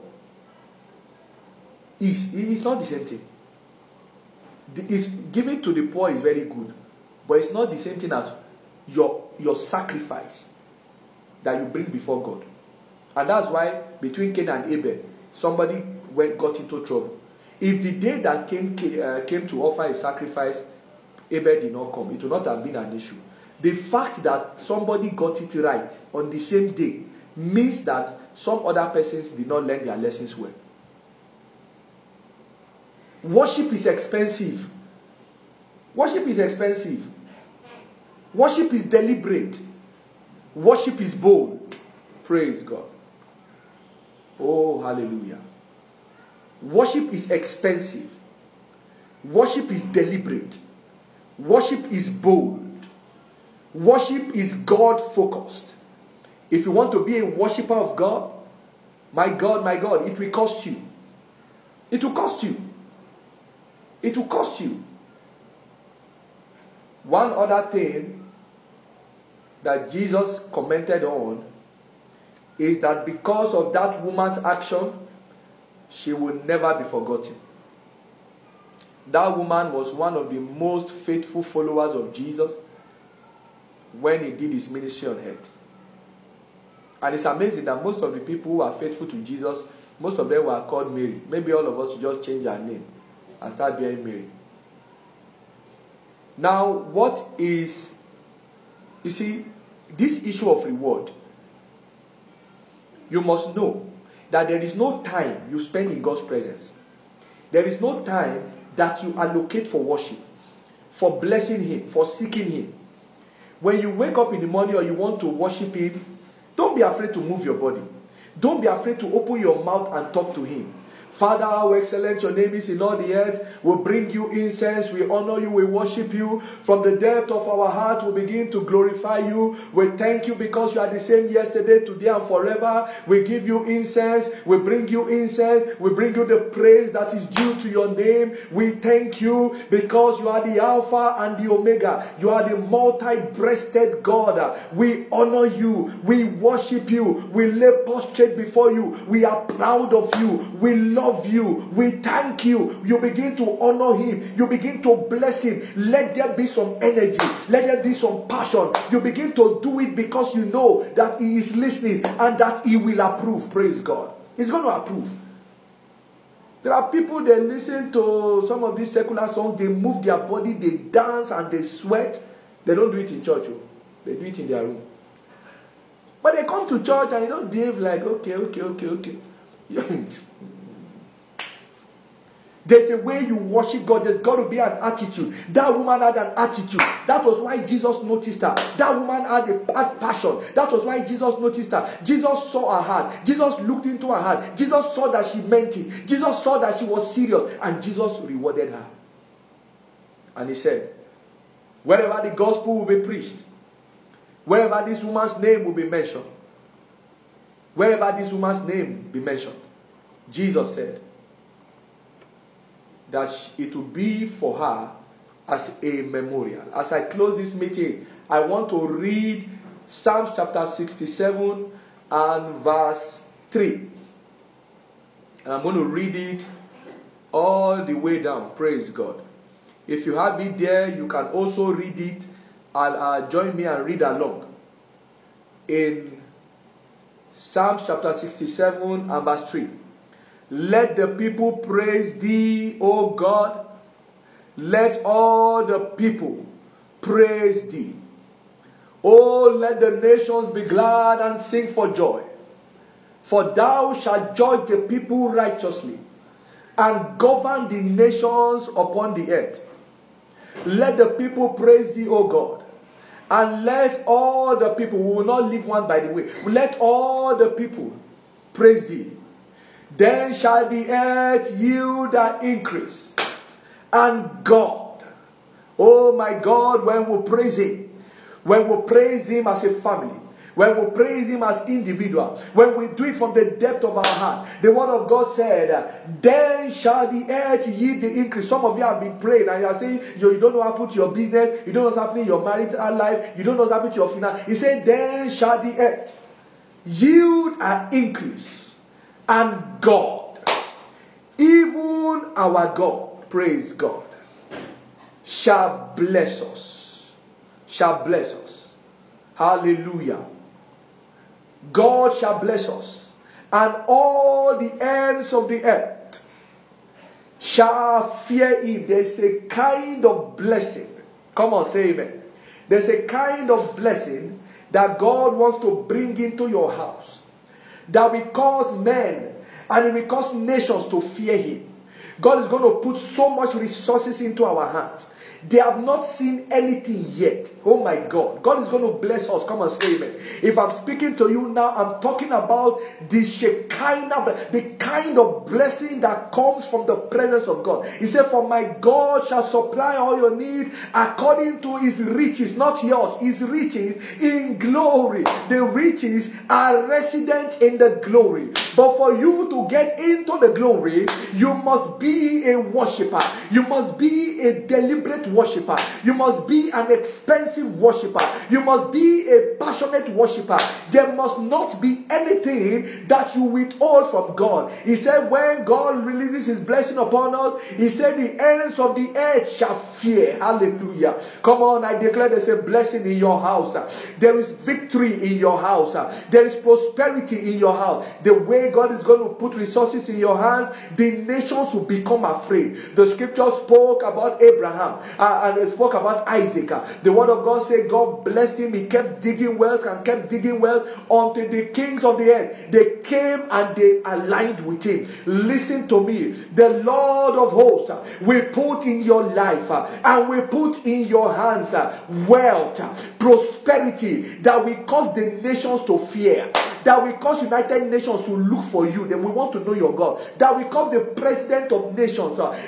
is. It's not the same thing. It's giving to the poor is very good, but it's not the same thing as your, your sacrifice that you bring before God. And that's why between Cain and Abel, somebody went got into trouble. If the day that Cain uh, came to offer a sacrifice, Abel did not come, it would not have been an issue. The fact that somebody got it right on the same day means that some other persons did not learn their lessons well. Worship is expensive. Worship is expensive. Worship is deliberate. Worship is bold. Praise God. Oh, hallelujah. Worship is expensive. Worship is deliberate. Worship is bold. Worship is God-focused. If you want to be a worshiper of God, my God, my God, it will cost you. It will cost you. It will cost you. One other thing that Jesus commented on is that because of that woman's action, she will never be forgotten. That woman was one of the most faithful followers of Jesus when he did his ministry on earth. And it's amazing that most of the people who are faithful to Jesus, most of them were called Mary. Maybe all of us should just change our name and start bearing Mary. Now, what is, you see, this issue of reward, you must know that there is no time you spend in God's presence. There is no time that you allocate for worship, for blessing him, for seeking him. When you wake up in the morning or you want to worship him, don't be afraid to move your body. Don't be afraid to open your mouth and talk to him. Father, how excellent your name is in all the earth. We bring you incense. We honor you. We worship you. From the depth of our heart, we begin to glorify you. We thank you because you are the same yesterday, today, and forever. We give you incense. We bring you incense. We bring you the praise that is due to your name. We thank you because you are the Alpha and the Omega. You are the multi-breasted God. We honor you. We worship you. We lay prostrate before you. We are proud of you. We love love you. We thank you. You begin to honor him. You begin to bless him. Let there be some energy. Let there be some passion. You begin to do it because you know that he is listening and that he will approve. Praise God. He's going to approve. There are people that listen to some of these secular songs. They move their body. They dance and they sweat. They don't do it in church. Oh. They do it in their room. But they come to church and they don't behave like, okay, okay, okay, okay. There's a way you worship God. There's got to be an attitude. That woman had an attitude. That was why Jesus noticed her. That woman had a had passion. That was why Jesus noticed her. Jesus saw her heart. Jesus looked into her heart. Jesus saw that she meant it. Jesus saw that she was serious. And Jesus rewarded her. And he said, wherever the gospel will be preached, wherever this woman's name will be mentioned, wherever this woman's name be mentioned, Jesus said that it will be for her as a memorial. As I close this meeting, I want to read Psalms chapter sixty-seven and verse three. And I'm going to read it all the way down. Praise God. If you have it there, you can also read it. I'll uh, join me and read along. In Psalms chapter sixty-seven and verse three. Let the people praise thee, O God. Let all the people praise thee. Oh, let the nations be glad and sing for joy. For thou shalt judge the people righteously and govern the nations upon the earth. Let the people praise thee, O God. And let all the people, we will not leave one by the way, let all the people praise thee. Then shall the earth yield her increase. And God, oh my God, when we praise him, when we praise him as a family, when we praise him as individuals, when we do it from the depth of our heart, the word of God said, then shall the earth yield the increase. Some of you have been praying and you are saying, you, you don't know what happened to your business, you don't know what's happening in your marital life, you don't know what's happening to your finance. He said, then shall the earth yield an increase. And God, even our God, praise God, shall bless us. Shall bless us. Hallelujah. God shall bless us. And all the ends of the earth shall fear him. There's a kind of blessing. Come on, say amen. There's a kind of blessing that God wants to bring into your house, that will cause men and it will cause nations to fear him. God is going to put so much resources into our hands. They have not seen anything yet. Oh my God. God is going to bless us. Come and say amen. If I'm speaking to you now, I'm talking about the Shekinah, the kind of blessing that comes from the presence of God. He said, for my God shall supply all your needs according to his riches, not yours, his riches in glory. The riches are resident in the glory. But for you to get into the glory, you must be a worshiper. You must be a deliberate worshiper. You must be an expensive worshiper. You must be a passionate worshiper. There must not be anything that you withhold from God. He said when God releases his blessing upon us, he said the ends of the earth shall fear. Hallelujah. Come on, I declare there's a blessing in your house. There is victory in your house. There is prosperity in your house. The way God is going to put resources in your hands, the nations will become afraid. The scripture spoke about Abraham. Uh, and it spoke about Isaac. Uh, the word of God said God blessed him. He kept digging wells and kept digging wells until the kings of the earth, they came and they aligned with him. Listen to me. The Lord of hosts uh, will put in your life uh, and will put in your hands uh, wealth, uh, prosperity that will cause the nations to fear. That will cause United Nations to look for you. Then we want to know your God. That will cause the president of nations, uh,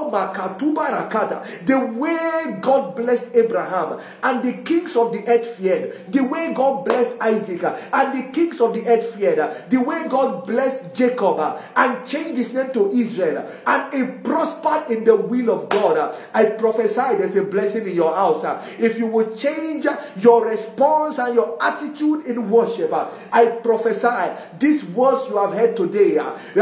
the way God blessed Abraham and the kings of the earth feared. The way God blessed Isaac uh, and the kings of the earth feared. Uh, the way God blessed Jacob uh, and changed his name to Israel. Uh, and he prospered in the will of God. Uh, I prophesy there's a blessing in your house. Uh, if you will change uh, your response and your attitude in worship, uh, I prophesy, these words you have heard today,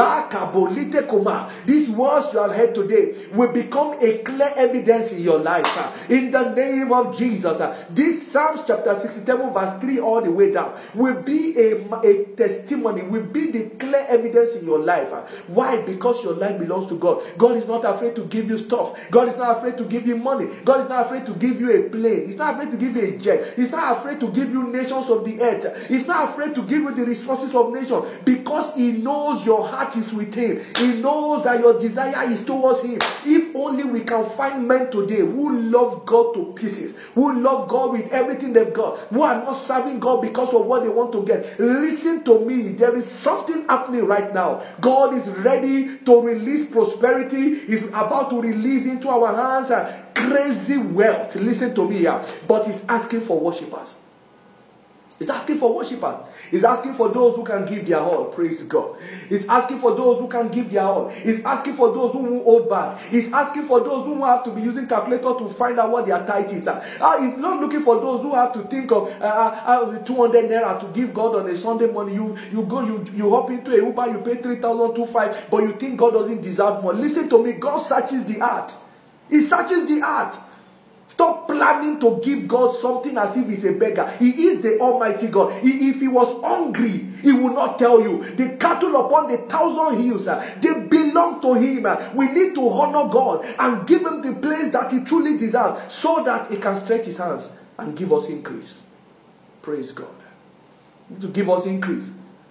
these words you have heard today will become a clear evidence in your life. In the name of Jesus, this Psalms chapter sixty-seven verse three all the way down will be a, a testimony, will be the clear evidence in your life. Why? Because your life belongs to God. God is not afraid to give you stuff. God is not afraid to give you money. God is not afraid to give you a plane. He's not afraid to give you a jet. He's not afraid to give you nations of the earth. He's not afraid to give you the resources of nations, because he knows your heart is with him. He knows that your desire is towards him. If only we can find men today who love God to pieces, who love God with everything they've got, who are not serving God because of what they want to get. Listen to me. There is something happening right now. God is ready to release prosperity. He's about to release into our hands uh, crazy wealth. Listen to me here. But he's asking for worshippers. He's asking for worshippers. He's asking for those who can give their all. Praise God. He's asking for those who can give their all. He's asking for those who won't hold back. He's asking for those who have to be using calculator to find out what their tithe is. Uh, he's not looking for those who have to think of uh, uh, two hundred naira to give God on a Sunday morning. You you go, you, you hop into a Uber, you pay three thousand two five, but you think God doesn't deserve more. Listen to me. God searches the heart. He searches the heart. Stop planning to give God something as if he's a beggar. He is the Almighty God. He, if he was hungry, he would not tell you. The cattle upon the thousand hills, uh, they belong to him. Uh, we need to honor God and give him the place that he truly deserves, so that he can stretch his hands and give us increase. Praise God. To give us increase.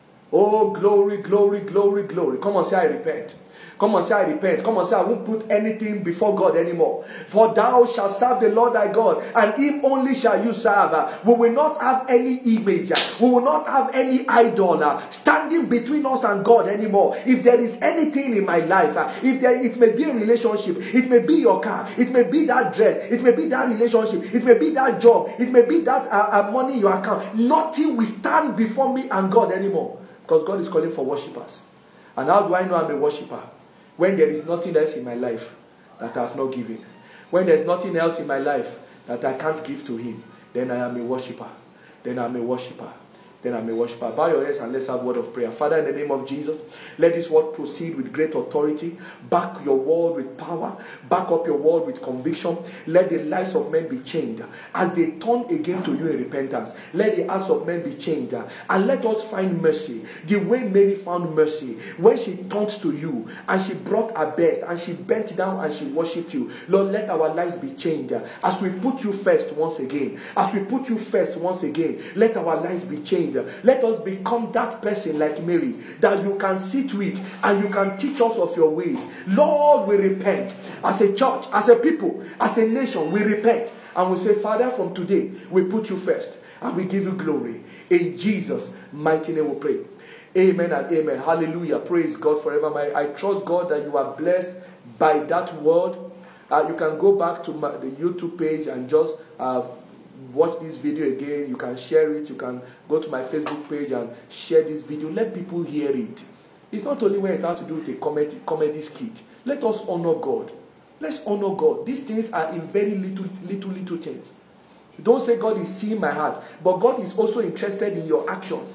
Oh, glory, glory, glory, glory. Come on, say, I repent. Come on, say, I repent. Come on, say, I won't put anything before God anymore. For thou shalt serve the Lord thy God, and him only shall you serve. We will not have any image. We will not have any idol standing between us and God anymore. If there is anything in my life, if there, it may be a relationship, it may be your car, it may be that dress, it may be that relationship, it may be that job, it may be that uh, uh, money in your account. Nothing will stand before me and God anymore, because God is calling for worshippers. And how do I know I'm a worshipper? When there is nothing else in my life that I have not given. When there is nothing else in my life that I can't give to him, then I am a worshipper. Then I'm a worshipper. Then I'm a worshiper. Bow your heads and let's have a word of prayer. Father, in the name of Jesus, let this word proceed with great authority. Back your word with power. Back up your word with conviction. Let the lives of men be changed as they turn again to you in repentance. Let the hearts of men be changed, and let us find mercy the way Mary found mercy when she turned to you and she brought her best and she bent down and she worshipped you. Lord, let our lives be changed as we put you first once again. As we put you first once again, let our lives be changed. Let us become that person like Mary that you can sit with and you can teach us of your ways. Lord, we repent as a church, as a people, as a nation. We repent and we say, Father, from today we put you first and we give you glory. In Jesus' mighty name we pray. Amen and amen. Hallelujah. Praise God forever. I trust God that you are blessed by that word. Uh, you can go back to my, the YouTube page and just uh, watch this video again. You can share it. You can go to my Facebook page and share this video. Let people hear it. It's not only when it has to do with a comedy, comedy skit. Let us honor God. Let's honor God. These things are in very little, little, little things. Don't say God is seeing my heart, but God is also interested in your actions.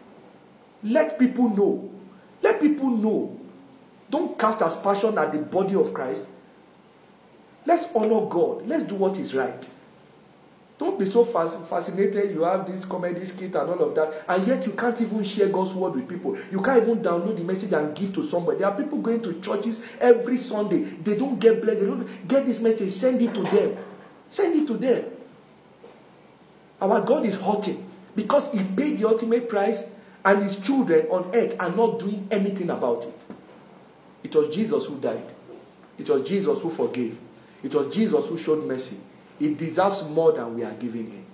Let people know. Let people know. Don't cast aspersion at the body of Christ. Let's honor God. Let's do what is right. Don't be so fascinated you have this comedy skit and all of that, and yet you can't even share God's word with people. You can't even download the message and give to somebody. There are people going to churches every Sunday. They don't get blessed. They don't get this message. Send it to them. Send it to them. Our God is hurting because he paid the ultimate price, and his children on earth are not doing anything about it. It was Jesus who died. It was Jesus who forgave. It was Jesus who showed mercy. He deserves more than we are giving him.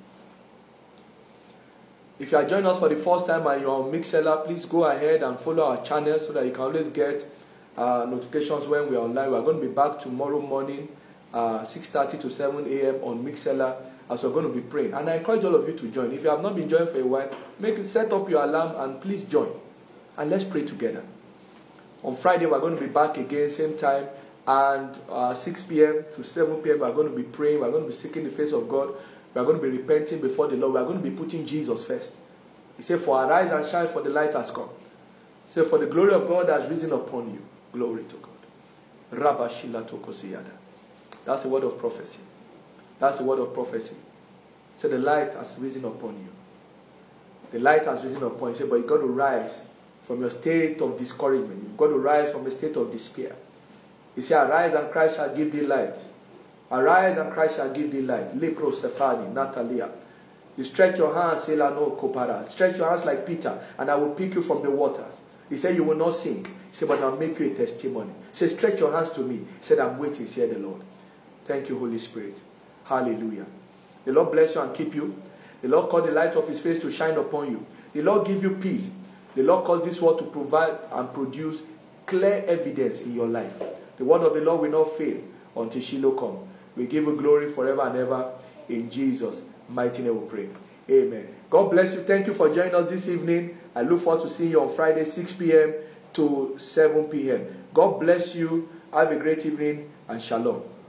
If you are joining us for the first time and you're on Mixlr, please go ahead and follow our channel so that you can always get uh, notifications when we're online. We're going to be back tomorrow morning, uh, six thirty to seven a m on Mixlr, as we're going to be praying. And I encourage all of you to join. If you have not been joining for a while, make set up your alarm and please join. And let's pray together. On Friday, we're going to be back again, same time. And uh, six p m to seven p m we are going to be praying. We are going to be seeking the face of God. We are going to be repenting before the Lord. We are going to be putting Jesus first. He said, for arise and shine, for the light has come. He said, for the glory of God has risen upon you. Glory to God. Rabashila tokosiyada. That's the word of prophecy. That's the word of prophecy. So the light has risen upon you. The light has risen upon you. Say, but you've got to rise from your state of discouragement. You've got to rise from a state of despair. He said, arise and Christ shall give thee light. Arise and Christ shall give thee light. Lepro Stephani, Natalia. You stretch your hands, say, no kopara. Stretch your hands like Peter, and I will pick you from the waters. He said, you will not sink. He said, but I'll make you a testimony. He said, stretch your hands to me. He said, I'm waiting, said the Lord. Thank you, Holy Spirit. Hallelujah. The Lord bless you and keep you. The Lord cause the light of his face to shine upon you. The Lord give you peace. The Lord cause this word to provide and produce clear evidence in your life. The word of the Lord will not fail until Shiloh come. We give you glory forever and ever. In Jesus' mighty name we pray. Amen. God bless you. Thank you for joining us this evening. I look forward to seeing you on Friday, six p.m. to seven p.m. God bless you. Have a great evening and shalom.